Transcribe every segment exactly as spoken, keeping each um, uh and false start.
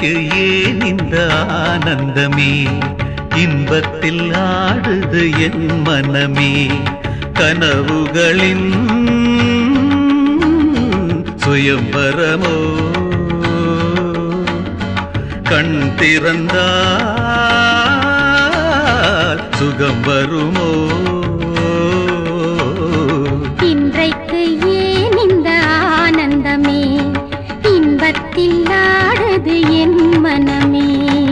இன்றைக்கு ஏன் இந்த ஆனந்தமே இன்பத்தில் ஆடுது என் மனமே கனவுகளின் சுயம்பரமோ கண் திறந்தால் சுகம் வருமோ இன்றைக்கு ஏன் இந்த ஆனந்தமே இன்பத்தில் ஆடுது என் மனமே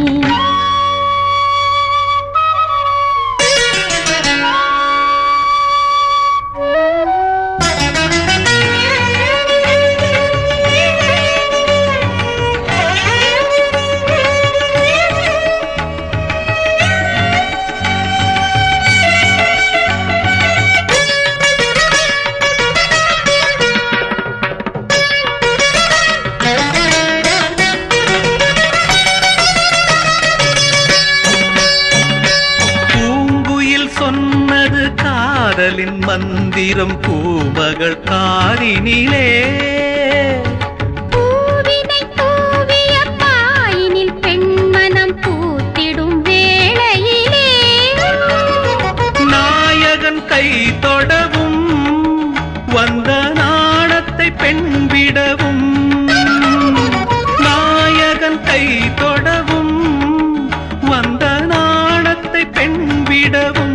காதலின் மந்திரம் பூமகள் காரினிலே பூவினை தூவிய பாயினில் பெண்மனம் பூத்திடும் வேளையிலே நாயகன் கை தொடவும் வந்த நாணத்தை பெண்விடவும் நாயகன் கை தொடவும் வந்த நாணத்தை பெண்விடவும்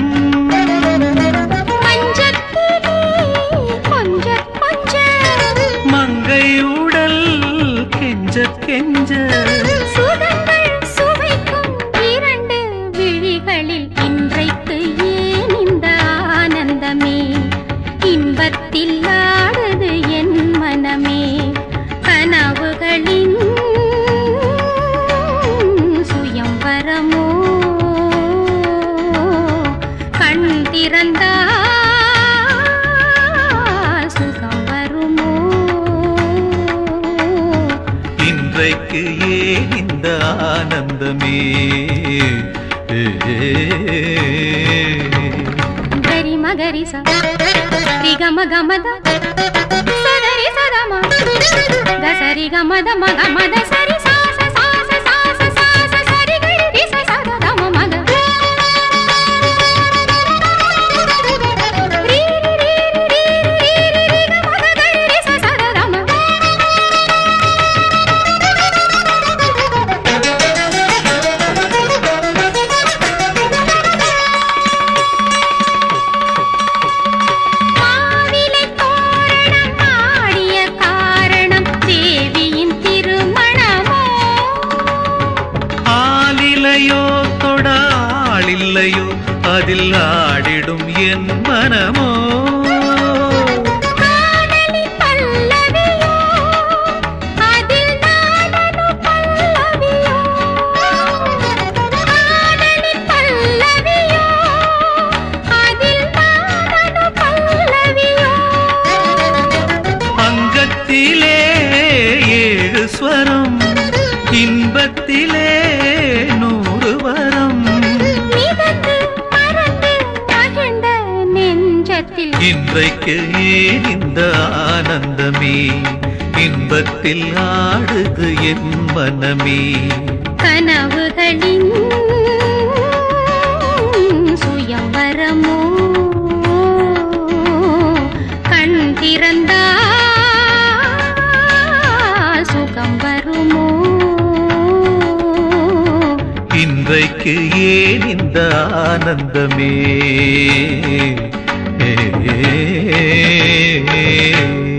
சுகங்கள் சுவைக்கும் இரண்டு விழிகளில் இன்றைக்கு ஏன் இந்த ஆனந்தமே இன்பத்தில் ஆடுது என் மனமே கனவுகளின் சுயம்பரமோ கண் திறந்தால் சுகம் வருமோ இன்றைக்கு ஏன் இந்த ஆனந்தமே கரி மகரி சரி கம கமத சரி சதம தசரி கமத மக மத சரி சாச சாச சாச சாச சரி கரி ரிச சத தம மக ரி ரி ரி ரி ரி ரி கமத கரி ரிச சத தம இல்லையோ அதில் ஆடிடும் என் மனமோ அங்கத்திலே ஏழு ஸ்வரம் இன்பத்திலே நூறு வரம் இன்றைக்கு ஏன் இந்த ஆனந்தமே இன்பத்தில் ஆடுது என் மனமே கனவுகளின் சுயம்பரமோ கண் திறந்தால் சுகம் வருமோ இன்றைக்கு ஏன் இந்த ஆனந்தமே ஏ